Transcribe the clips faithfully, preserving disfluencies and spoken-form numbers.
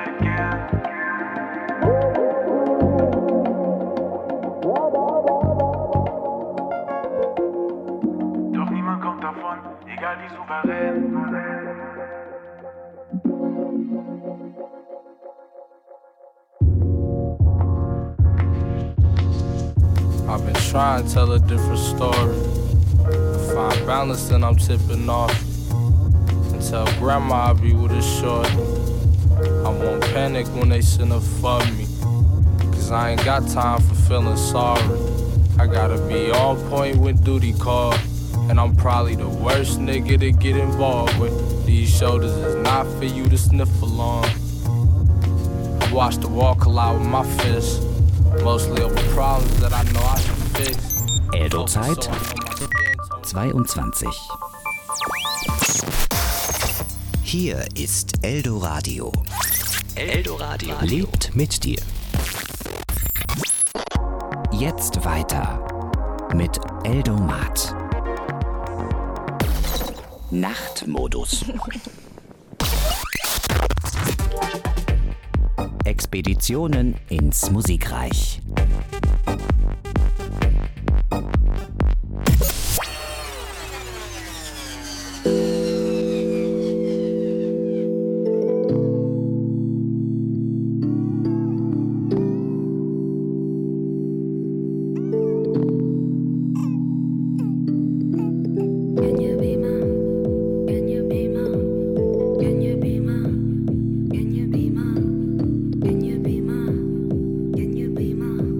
I've been trying to tell a different story. I find balance and I'm tipping off. And tell grandma I'll be with a shorty. I won't panic when they send a fuck me. Cause I ain't got time for feeling sorry. I gotta be on point when duty call. And I'm probably the worst nigga to get involved with. These shoulders is not for you to sniff along. I watch the wall collide with my fists. Mostly over problems that I know I should fix. Eldo-Zeit zweiundzwanzig. Hier ist Eldoradio. Eldoradio lebt mit dir. Jetzt weiter mit Eldomat. Nachtmodus. Expeditionen ins Musikreich. Can you be my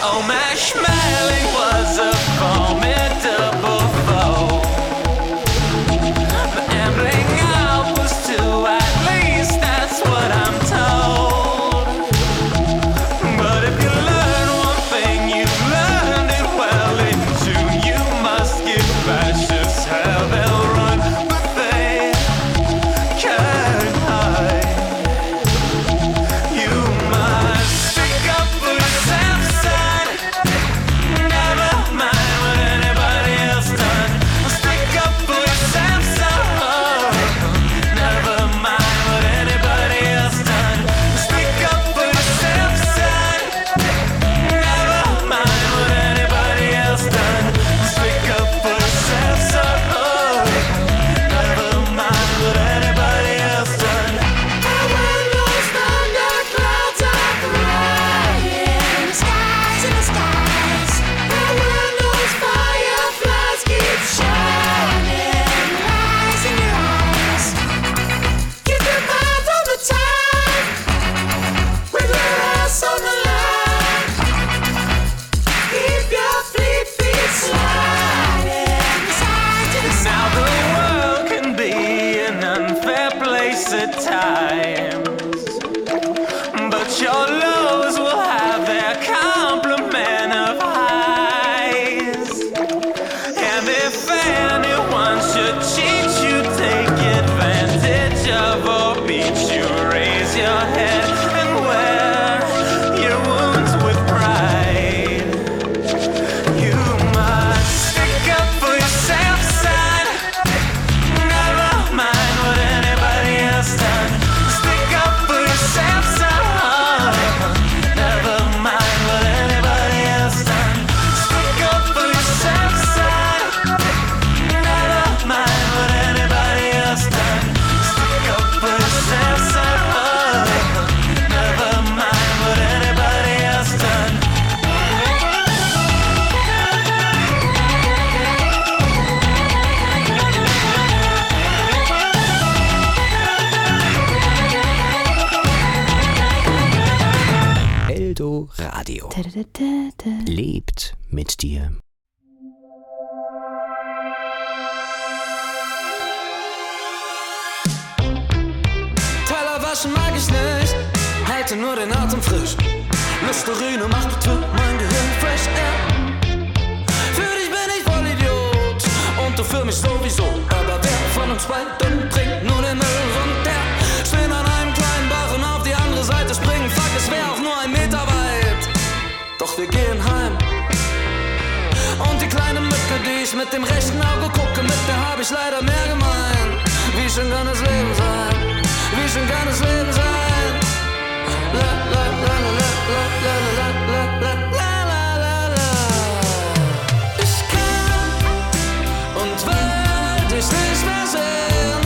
Oh, my Schmetterling was a formidable foe. The ambling out was two, at least that's what I'm told. But if you learn one thing, you learned it well in June. You must give fascists hell, they'll run, but they can't hide. You must stick up for yourself, son. Never mind what anybody else done. Stick up for yourself, son. Never mind what anybody else done. Stick up for yourself, son. Never mind what anybody else done. Stick up for yourself, son. Never mind what anybody else done. Those thunder clouds are crying, skies in the skies. And when those fireflies keep shining, lies in your eyes. Keep your mind on the time, with your ass on the line. Keep your fleet feet sliding, side to the side. Now the world can be an unfair place at times, but your lows will have their complement of highs. And if anyone should cheat you, take advantage of or beat you, raise your head and wear your wounds with pride. You must stick up for yourself, son. Never mind what anybody else done. Stick up for yourself, son. Never mind what anybody else done. Stick up for yourself, son. Never mind what anybody else done. Stick up for yourself, son. Never mind what anybody else done. Eldo Radio lebt mit dir. Teller waschen mag ich nicht, halte nur den Atem frisch. Listerine macht bitte mein Gehirn fresh air. Für dich bin ich voll Idiot und du für mich sowieso. Aber wer von uns beiden bringt nur den Müll runter? Stehen an einem kleinen Bach und auf die andere Seite springen. Fuck, es wär auch nur ein Meter weit. Doch wir gehen heim. Und die kleine Mücke, die ich mit dem rechten Auge gucke, mit der hab ich leider mehr gemein. Wie schön kann das Leben sein? Wie schön kann das Leben sein? La la la la la la la la la la la la la. Ich kann und will dich nicht mehr sehen.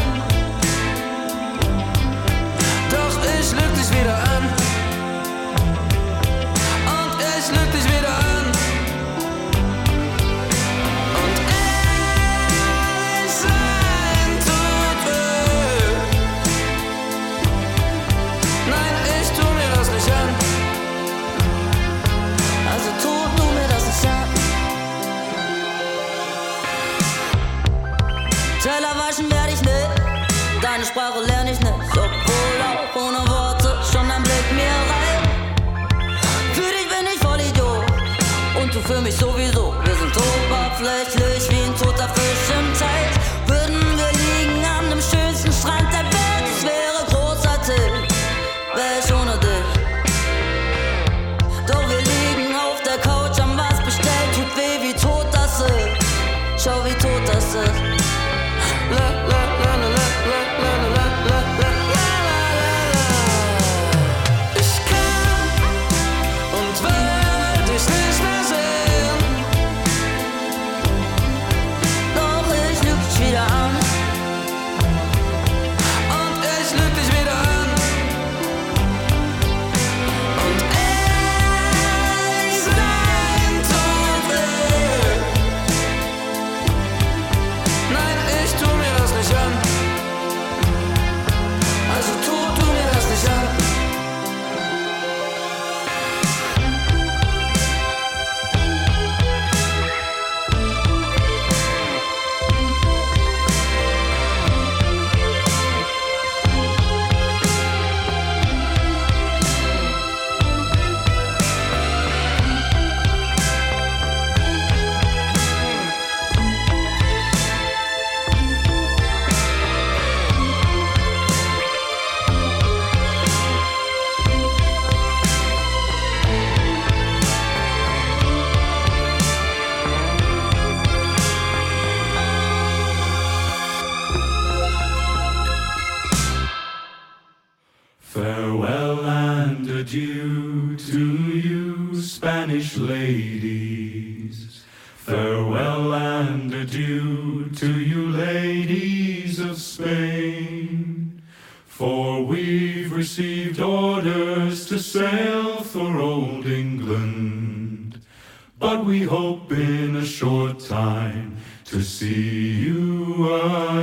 Doch ich lüg dich wieder an. Und ich lüg dich wieder an. Und ehrlich sein tut weh. Nein, ich tu mir das nicht an. Also tu du mir das nicht an. Teller waschen werd ich nicht, deine Sprache lern ich nicht. Obwohl auch ohne Worte schon ein Blick mir reicht. Für dich bin ich voll Idiot und du für mich sowieso. Wir sind oberflächlich wie ein toter Fisch im Teich. Würden wir liegen an dem schönsten Strand der Welt, es wäre großartig, wär ich ohne dich. Doch wir liegen auf der Couch, haben was bestellt, tut weh, wie tot das ist. Schau, wie tot das ist. La la la la la la la la la la la la. Ich kann und will dich nicht mehr sehen. Farewell and adieu to you, Spanish ladies. Farewell and adieu to you, ladies of Spain. For we've received orders to sail for old England, but we hope in a short time to see you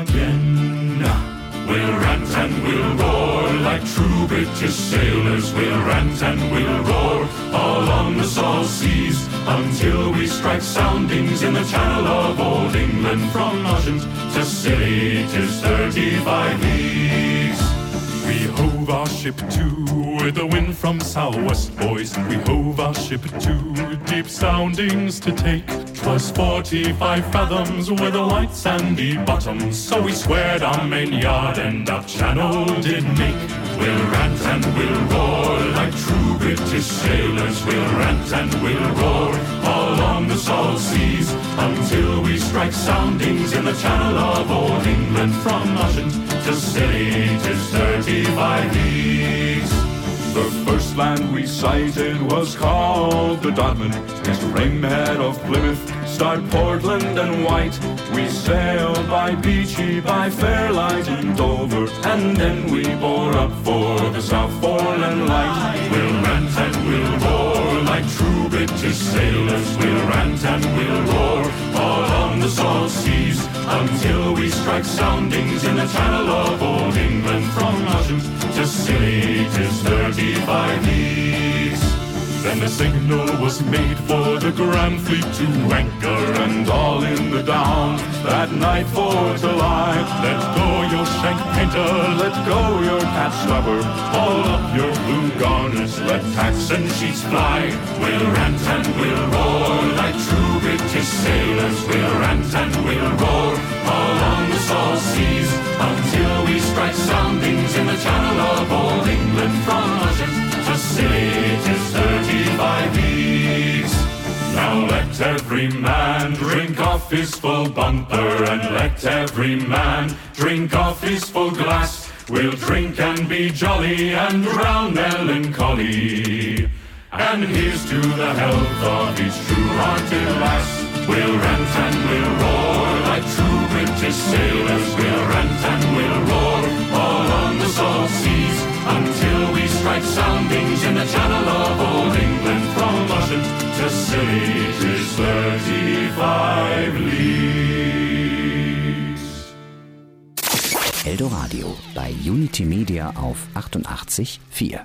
again. We'll rant and we'll roar like true British sailors. We'll rant and we'll roar all on the salt seas until we strike soundings in the channel of old England. From Ushant to Scilly, 'tis thirty-five leagues. We hove our ship to with the wind from southwest, boys. We hove our ship to deep soundings to take. 'Twas forty-five fathoms with a white sandy bottom, so we squared our main yard and up channel did make. We'll rant and we'll roar like true British sailors. We'll rant and we'll roar all on the salt seas until we strike soundings in the channel of old England. From Ushant to Scilly, 'tis thirty-five leagues. The first land we sighted was called the Dodman. It's Ringhead of Plymouth, Start Portland and White. We sailed by Beachy, by Fairlight and Dover, and then we bore up for the South Foreland Light. We'll rant and we'll roar like true British sailors. We'll rant and we'll roar all on the salt seas until we strike soundings in the channel of old England. From Ushant to Scilly, 'tis thirty-five leagues. Then the signal was made for the Grand Fleet to anchor, and all in the Down that night for to lie. Let go your shank painter, let go your cat stopper, haul up your blue garners, let tacks and sheets fly. We'll rant and we'll roar like true British sailors. We'll rant and we'll roar all on the salt seas until we strike soundings in the channel of old England. From Ushant to Scilly, 'tis thirty-five leagues. Now let every man drink off his full bumper, and let every man drink off his full glass. We'll drink and be jolly and drown melancholy, and here's to the health of each true-hearted lass. We'll rant and we'll roar like true British sailors. We'll rant and we'll roar all on the salt seas until we strike soundings in the channel of old England. From Ushant to Scilly, 'tis thirty-five leagues. Eldoradio bei Unity Media auf achtundachtzig Komma vier.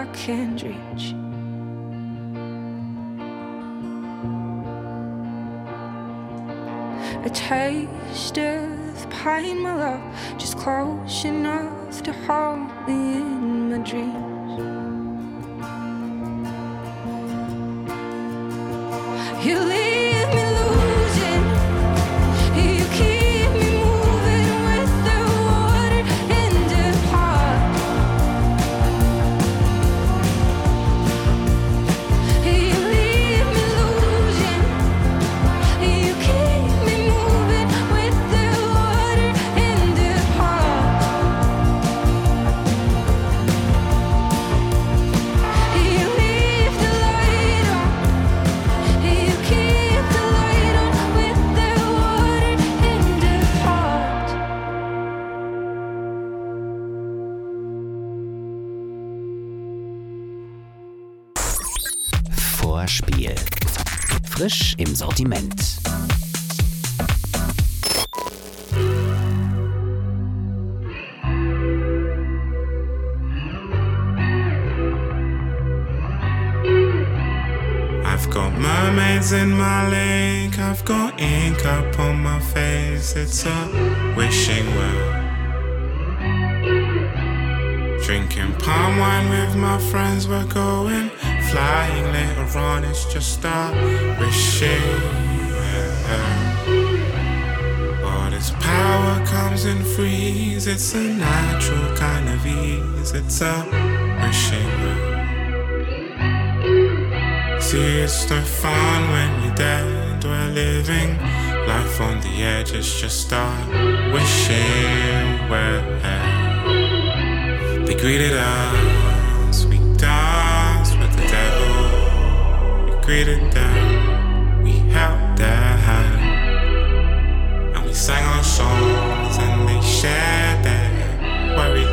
I can't reach. A taste of pain, my love, just close enough to hold me in my dreams. You leave me losing, you keep me moving with the water in the heart. You leave me losing, you keep me moving with the water in the heart. You leave the light on, you keep the light on with the water in the heart. Vorspiel. Frisch im Sortiment. I've got mermaids in my lake, I've got ink up on my face, it's a wishing well. Drinking palm wine with my friends, we're going flying later on, it's just a wishing well. All this power comes in freeze, it's a natural kind of ease, it's a wishing well. See, it's no fun when you're dead, we're living life on the edge, it's just a wishing well. They greeted us, we danced with the devil. We greeted them, we held their hand, and we sang our songs and they shared their worry.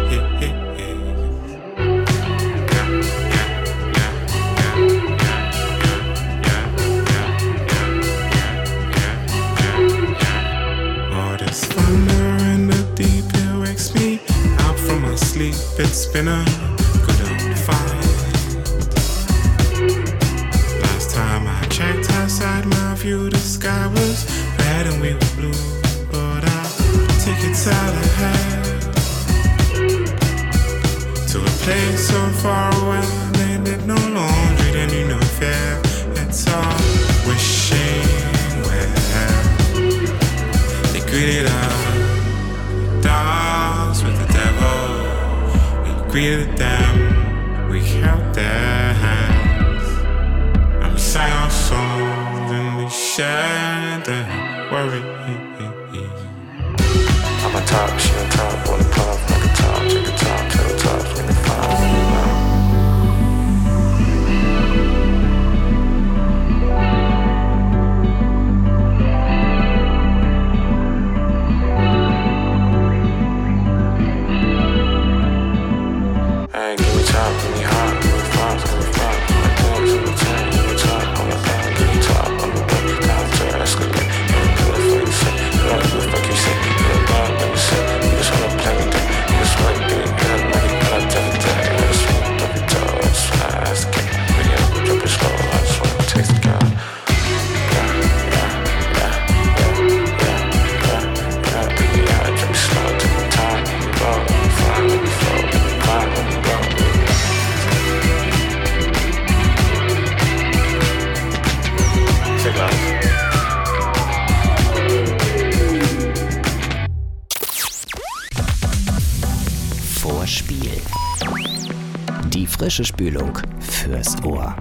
All this thunder in the deep, it wakes me out from my sleep. It's been a good old fight. Last time I checked outside my view, the sky was red and we were blue. But I'll take it out ahead to a place so far away. They did no laundry, they knew no fear. It's all wishing well. They greeted us, dogs with the devil. We greeted them, we held their hands, and we sang our songs and we shared their worry. I'm a top, she on top, wanna puff like a top, check a top, tell the tops when they find me now. Hey, give me top, give me hot, give me frost, give me frost. My things in the tank, give me top, on the back, give me top, on the way, down to escalate. Yeah, do it for you say, you like what the fuck you say, you don't bother when you say, you just wanna play with that, you just wanna do it, good, make it cut, tell it that, I just wanna drop it down, I just wanna ask it, really, I will drop it slow, I just wanna taste it, God. Yeah, yeah, yeah, yeah, yeah, yeah, yeah, baby, yeah, drop it slow, take my time, let me roll, let me fly, let me flow, let me climb, let me roll. Take life. Vorspiel. Die frische Spülung fürs Ohr.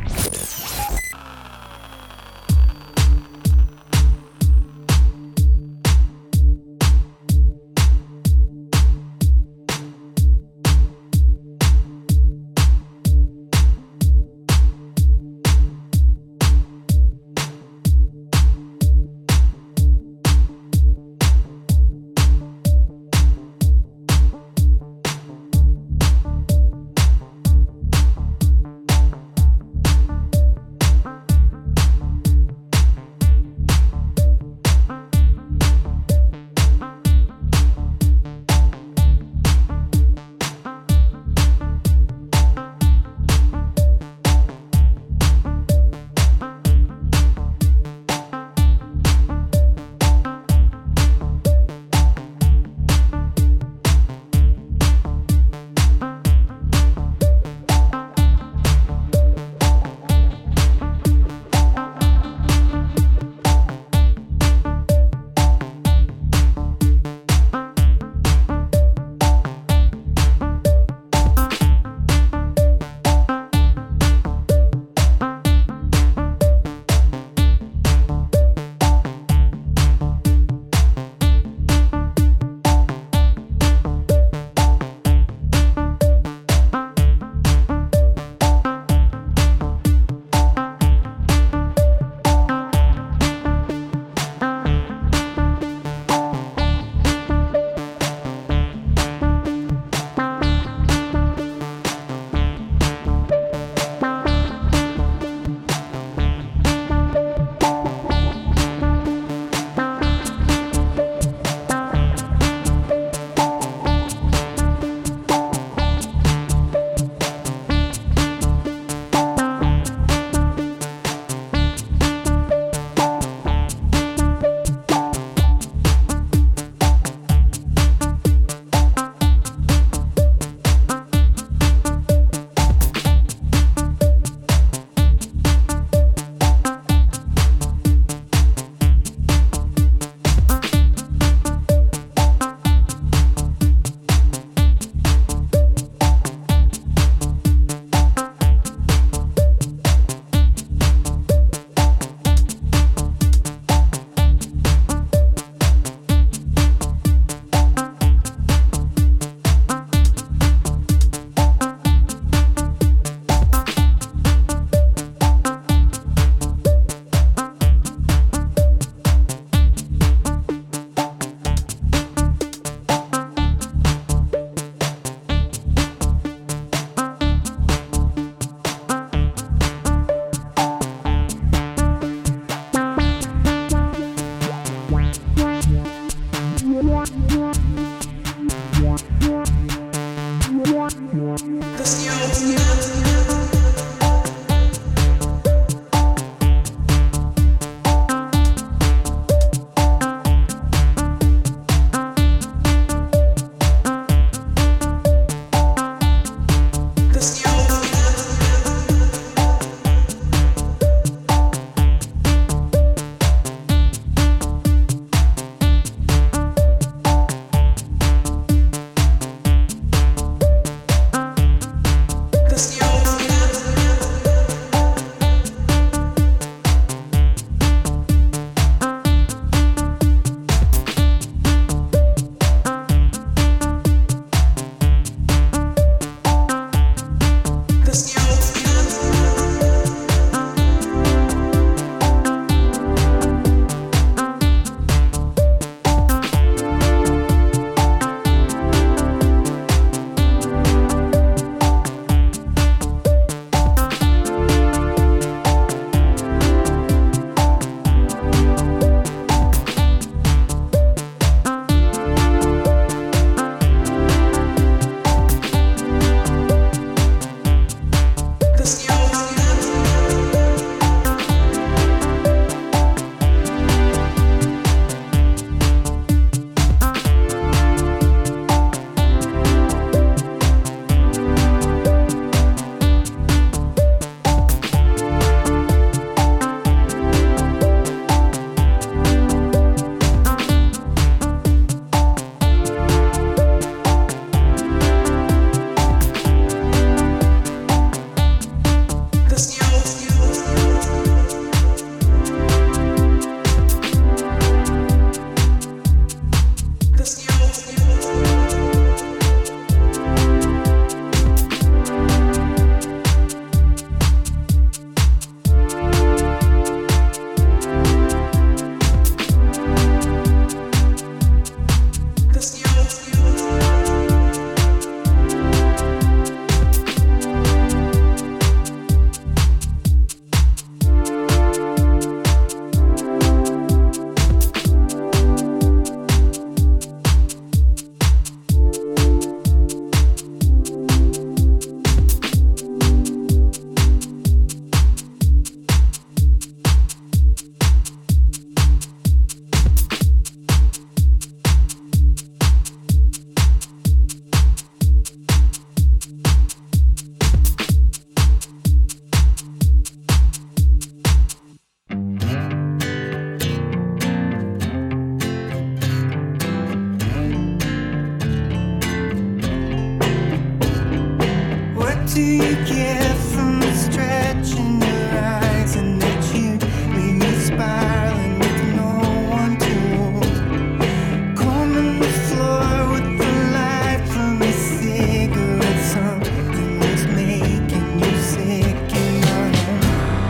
do you get from stretching your eyes and that you leave me spiraling with no one to hold? Combing the floor with the light from a cigarette, something was making you sick in my home.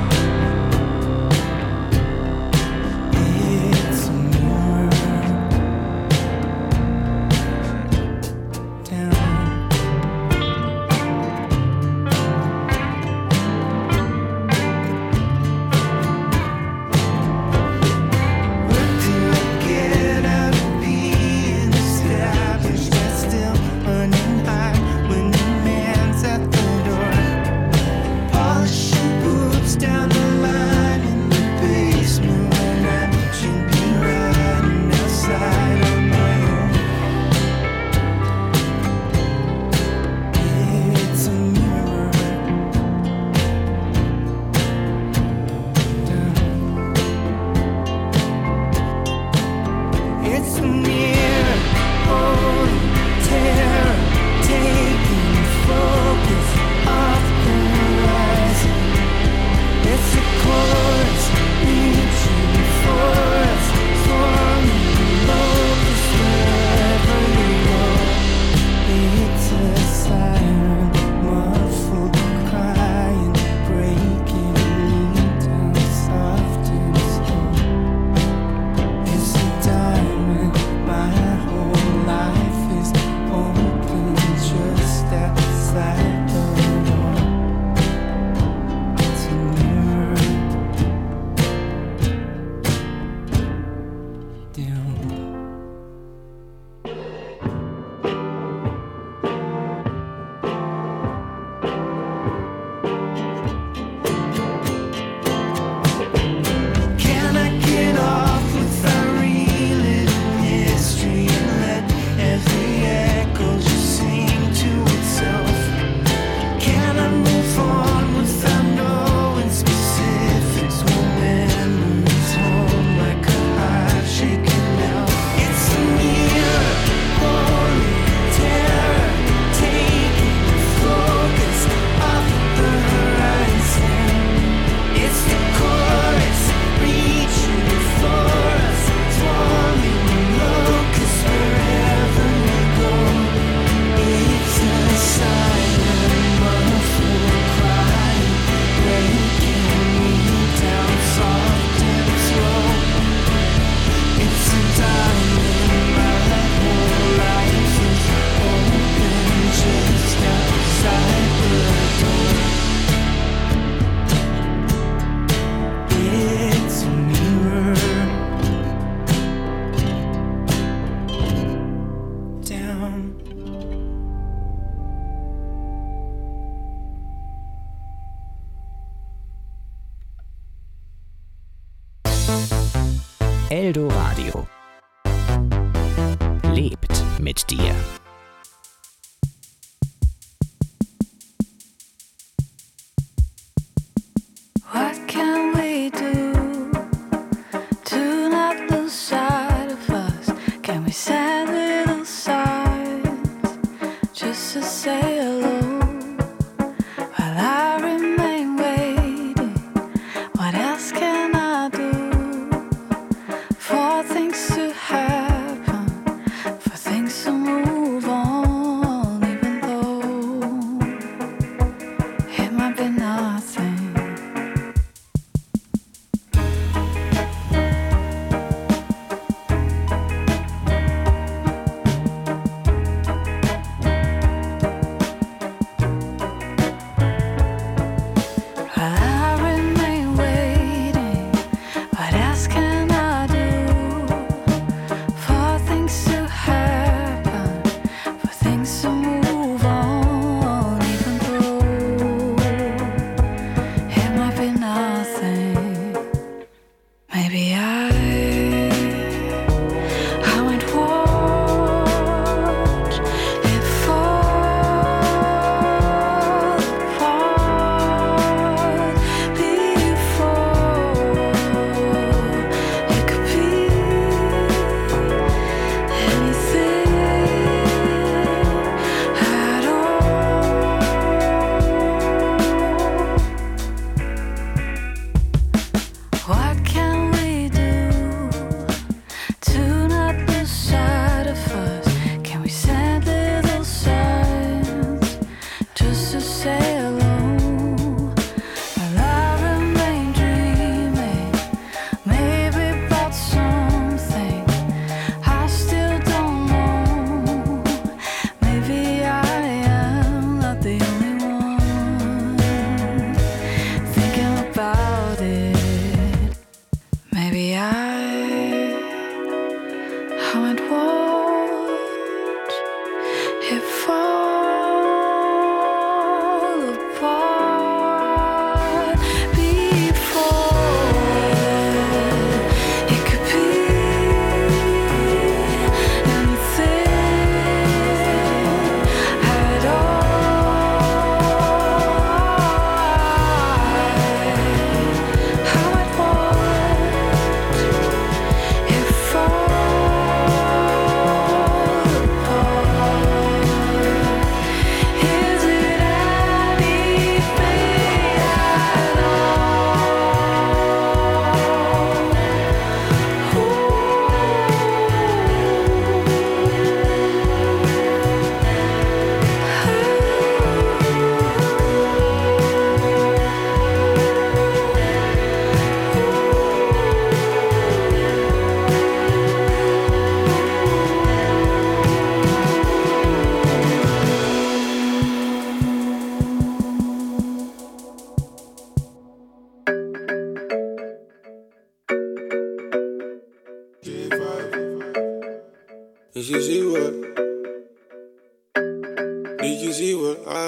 It's a mirror down. Where do I get out of being established? I'm still running high when the man's at the door. Polishing boots down the line in the basement when I should be riding outside on my own. It's a mirror down. It's a mirror, holding terror, taking focus off the horizon. It's a chorus, reaching for us, forming locus wherever you go. It's a siren, muffled crying, breaking me down soft and slow. It's a diamond, my whole life is open just outside the door. It's a mirror down. Can I get off without reliving history and let every echo just sing to itself? Can I move on without knowing specifics? Will memories home like a hive shaken out? It's a mirror, holy terror, taking focus off the horizon. It's the chorus, reaching for us, swarming locusts wherever we go. It's a silent, muffled cry, breaking me down soft and slow. It's a diamond, my whole life is open just outside the door. It's a mirror down. Eldo Radio. Lebt mit dir. What can we do to not lose sight of us? Can we send little signs just to say hello? While I remain waiting, what else can I do for things to happen, for things to move on, even though it might be nothing. I remain waiting. What else can I do for things to happen, for things to move on, even though it might be nothing? Maybe I I won't watch it fall apart before it could be anything at all. the eye, how I'd watch it fall apart before it could be anything at all. How I'd watch it fall apart. Is it anything at Did you see what? Did you see what I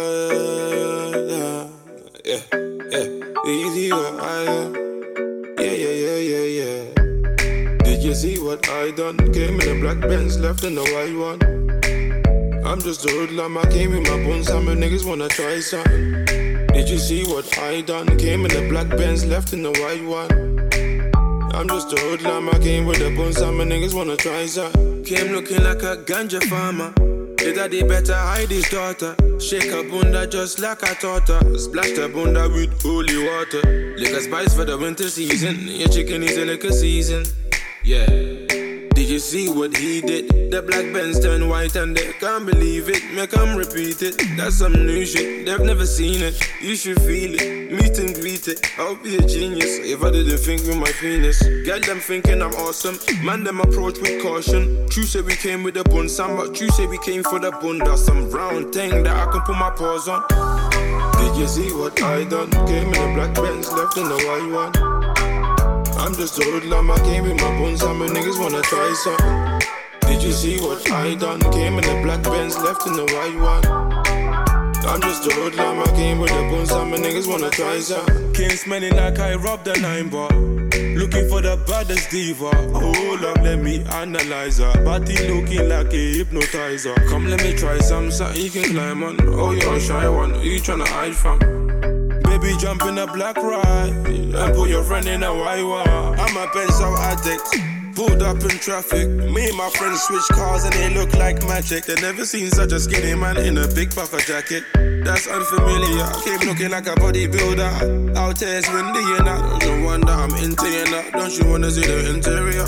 uh, yeah, yeah. Did you see what I uh, yeah, yeah, yeah, yeah, yeah. Did you see what I done? Came in a black Benz, left in a white one. I'm just a hoodlum, I came with my bones, some niggas wanna try something. Did you see what I done? Came in a black Benz, left in a white one. I'm just a hoodlum, I came with the bones, some niggas wanna try something. Came looking like a ganja farmer. His daddy better hide his daughter. Shake her bunda just like I taught her. Splash the bunda with holy water. Liquor spice for the winter season. Your chicken is a liquor season. Yeah. Did you see what he did? The black Benz turned white and they can't believe it. Make them repeat it. That's some new shit. They've never seen it. You should feel it. Meet and greet it. I'll be a genius if I didn't think with my penis. Get them thinking I'm awesome. Man, them approach with caution. True say we came with the bun, some, but true say we came for the bunda. Some brown thing that I can put my paws on. Did you see what I done? Came in a black Benz, left in the white one. I'm just a hoodlum, I came with my bones, some niggas wanna try something. Did you see what I done? Came in a black Benz, left in the white one. I'm just a hoodlum, I came with the bones, some niggas wanna try something. Came smelling like I robbed a nine bar. Looking for the baddest diva. Hold up, let me analyze her. Body looking like a hypnotizer. Come, let me try some, something you can climb on. Oh, you're a shy one, who you tryna hide from? Baby, jump in a black ride and put your friend in a white one. I'm a pencil addict, pulled up in traffic. Me and my friends switch cars and they look like magic. They never seen such a skinny man in a big puffer jacket. That's unfamiliar. Came looking like a bodybuilder. Out here it's windy and I don't you wonder I'm into you now. Don't you wanna see the interior?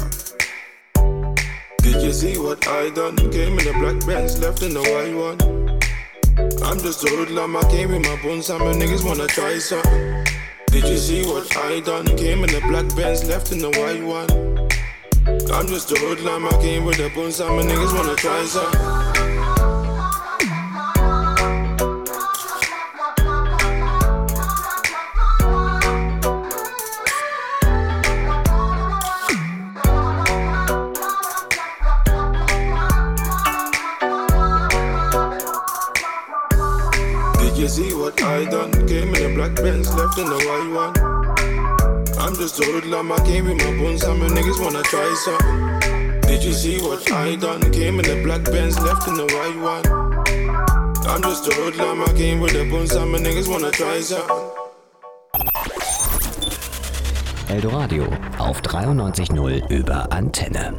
Did you see what I done? Came in a black Benz, left in the white one. I'm just a hoodlum, I came with my bones, some niggas wanna try something. Did you see what I done? Came in a black Benz, left in the white one. I'm just a hoodlum, I came with the bones, some niggas wanna try something. You see what I done? Came in a black Benz, left in the white one. I'm just a hoodlum, I came with my bones, some niggas wanna try something. Did you see what I done? Came in a black Benz, left in the white one. I'm just a hoodlum, I came with the bones, some niggas wanna try something. Eldoradio auf dreiundneunzig Komma null über Antenne.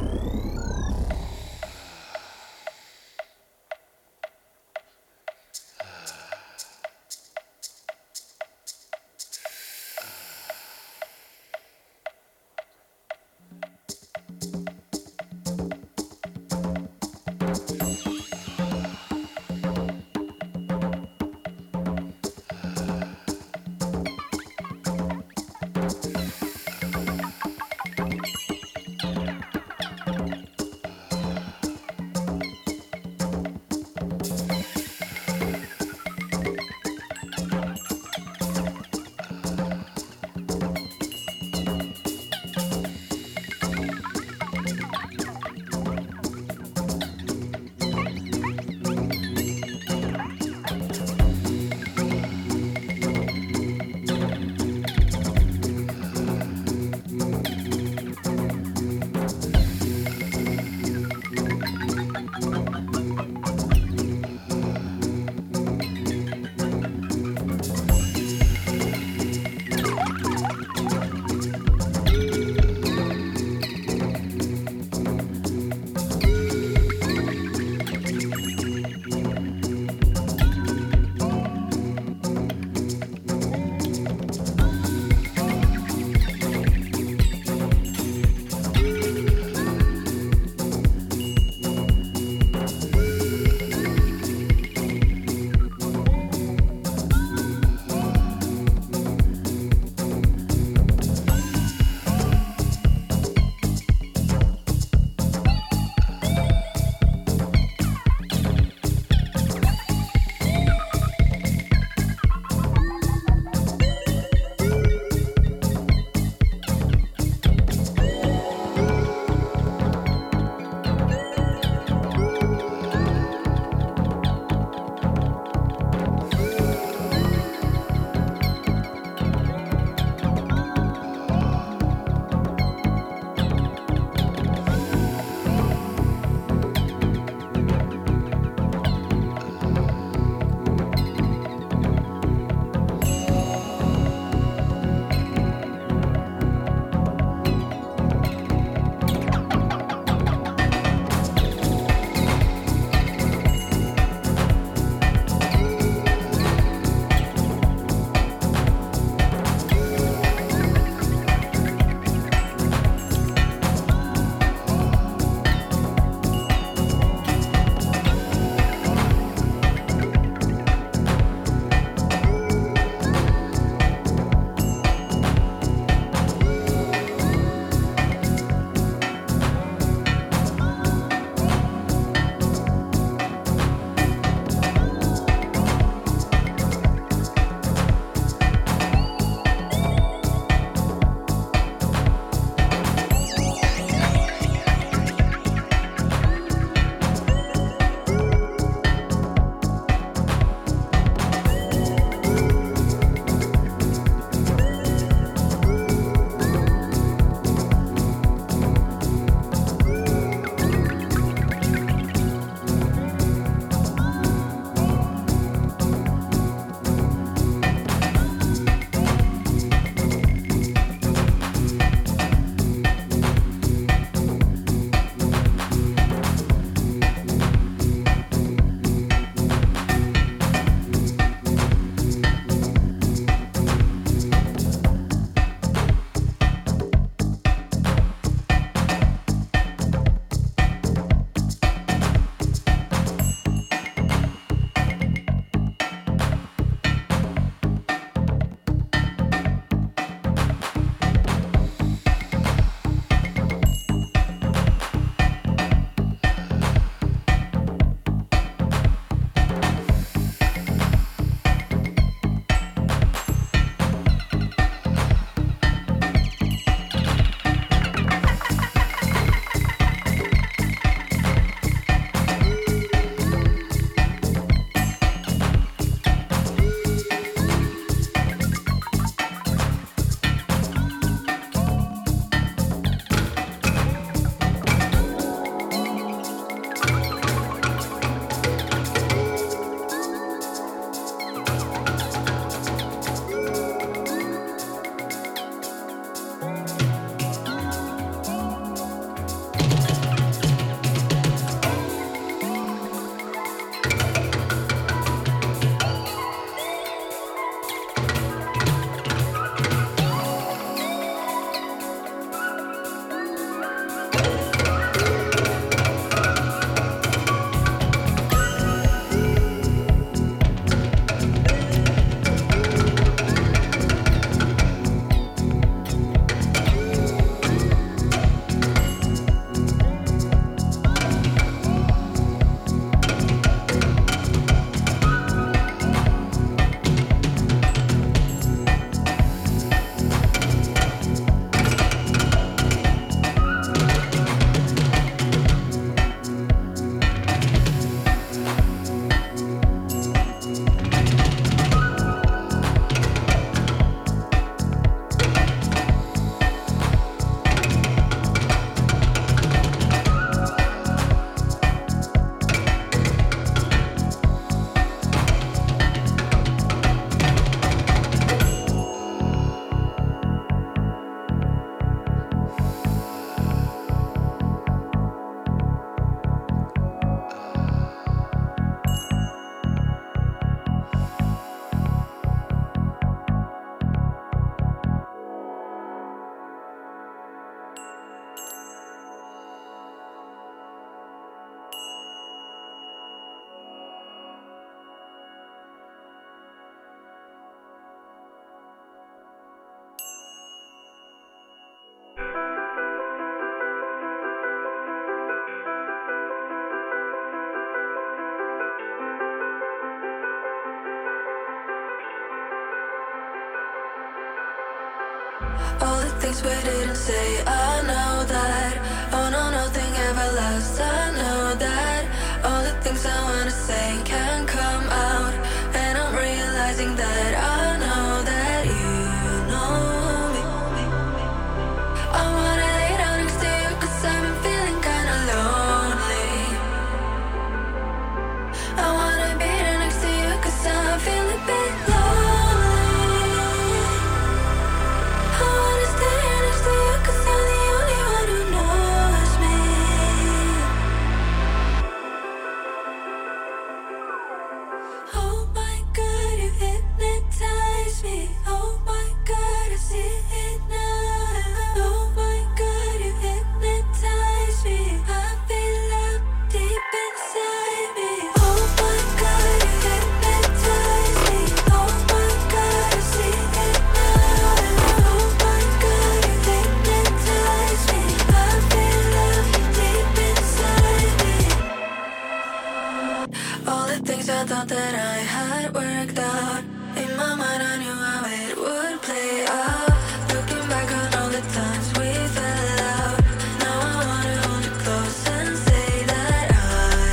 I thought that I had worked out. In my mind I knew how it would play out. Looking back on all the times we fell out. Now I wanna hold you close and say that I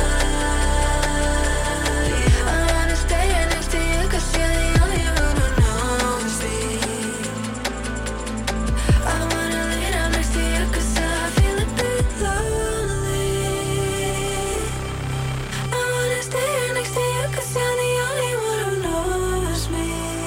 love you. I wanna stay right next to you 'cause you're the only one who knows me. I wanna lay down next to you 'cause I feel a bit lonely. I wanna stay right next to you 'cause you're the only one who knows me.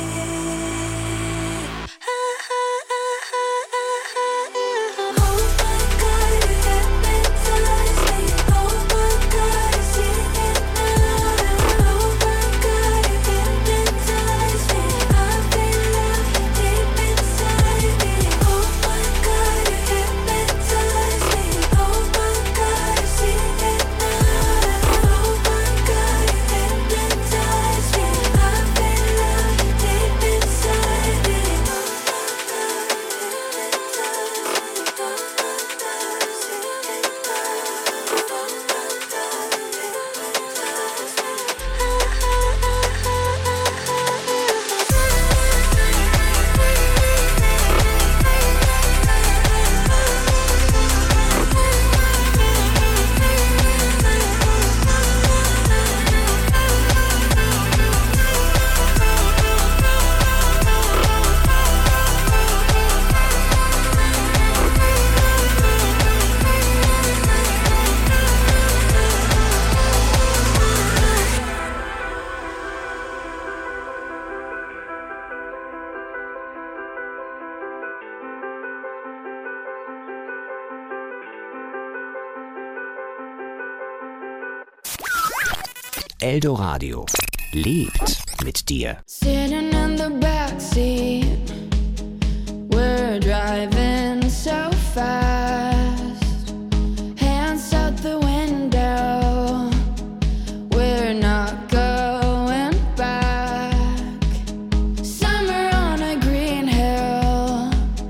Eldoradio lebt mit dir. Sitting in the backseat, we're driving so fast. Hands out the window, we're not going back. Summer on a green hill,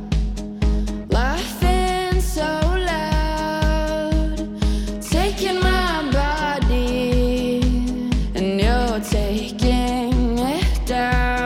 laughing so loud, taking my body and you're taking it down.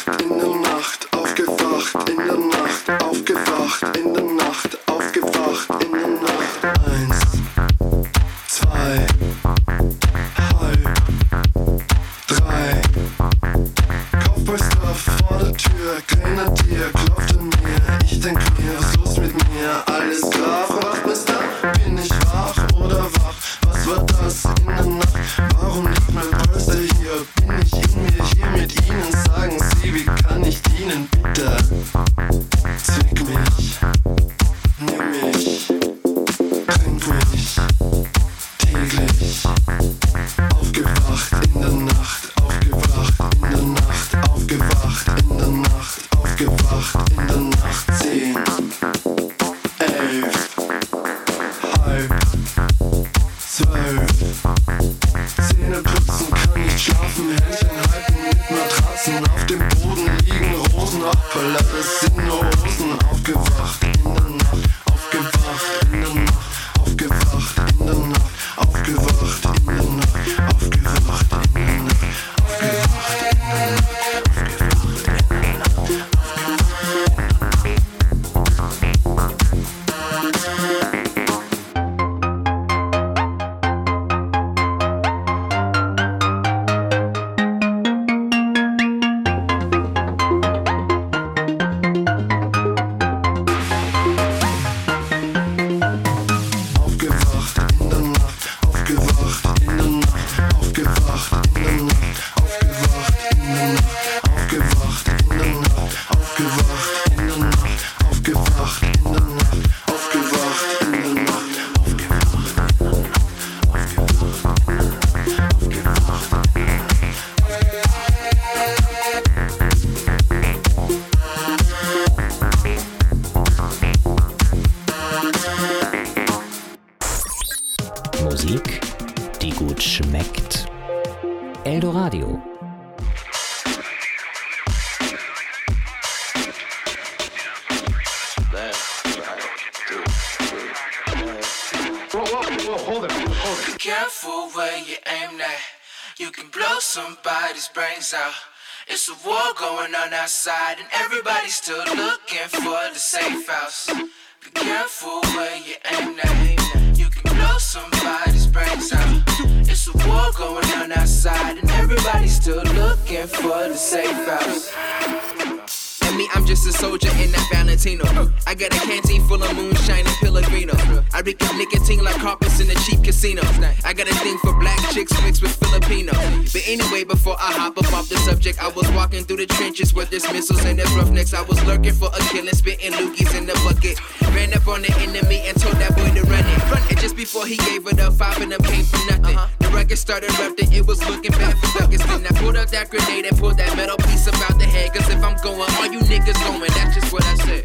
aufgewacht in der Nacht, aufgewacht in der Nacht, aufgewacht in der Nacht, aufgewacht in der Nacht. Eins, zwei, halb, drei. Kaufbeuster vor der Tür, Grenadier klopft an mir. Ich denk mir, was ist los mit mir? Alles klar, Frau Wachtmeister? Bin ich wach oder wach? Was war das in der Nacht? Warum liegt mein Pulser hier? Bin ich in mir hier mit Ihnen? Sagen Sie, wie kann ich dienen? Bitte zwick mich, nimm mich, trink mich, täglich. Aufgewacht in der Nacht, aufgewacht in der Nacht, aufgewacht in der Nacht, aufgewacht in der Nacht. Zehn, elf, halb, zwölf. Zähne putzen, kann nicht schlafen, Händchen halten mit Matratzen. Auf dem Boden liegen Rosen, Opferler, das sind nur Hosen. Aufgewacht in der Nacht, aufgewacht in der Nacht, aufgewacht in der Nacht, aufgewacht in der Nacht, aufgewacht in der Nacht, aufgewacht in der Nacht, aufgewacht in der Nacht. Musik, die gut schmeckt. Eldoradio. Be careful where you aim at. You can blow somebody's brains out. It's a war going on outside, and everybody's still looking for the safe house. Be careful where you aim at. You can blow somebody's brains out. It's a war going on outside, and everybody's still looking for the safe house. And me, I'm just a soldier in that Valentino. I got a canteen full of moonshine and Pellegrino. I reek of nicotine like carpets in a cheap casino. I got a thing for black chicks mixed with Filipino. But anyway, before I hop up off the subject, I was walking through the trenches where there's missiles and there's roughnecks. I was lurking for a killing, spitting loogies in the bucket. Ran up on the enemy and told that boy to run it. And just before he gave it up, five of them came from nothing. The ruckus started erupting, it was looking bad for Douglas. Then I pulled up that grenade and pulled that metal piece about the head. Cause if I'm going, all you niggas going, that's just what I said.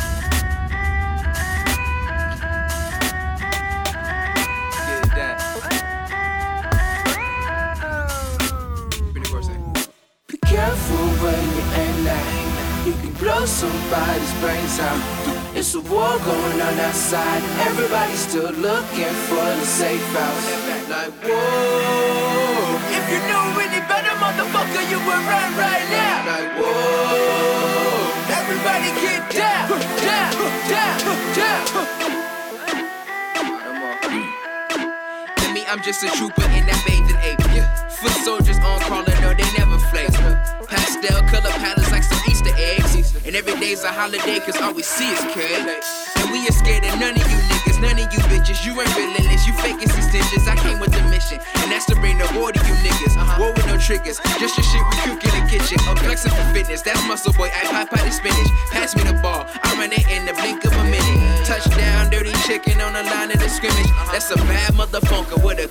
Be careful where you aim at. You can blow somebody's brains out. It's a war going on outside, and everybody's still looking for the safe house. Like, whoa, if you knew any better, motherfucker, you would run right now. Like, whoa, everybody get down, down, down, down. And me, I'm just a trooper in that bathing ape. Foot soldiers on crawling, no, they never flake. Pastel color palettes like some Easter eggs. And every day's a holiday, cause all we see is cake. And we ain't scared of none of you niggas, none of you bitches. You ain't relentless, you faking suspicious. I came with the mission, and that's to bring the war to you niggas. War with no triggers, just your shit we cook in the kitchen. I'm flexing for fitness, that's muscle boy, I pie pie the spinach. Pass me the ball, I run it in the blink of a minute. Touchdown, dirty chicken on the line of the scrimmage. That's a bad motherfucker with a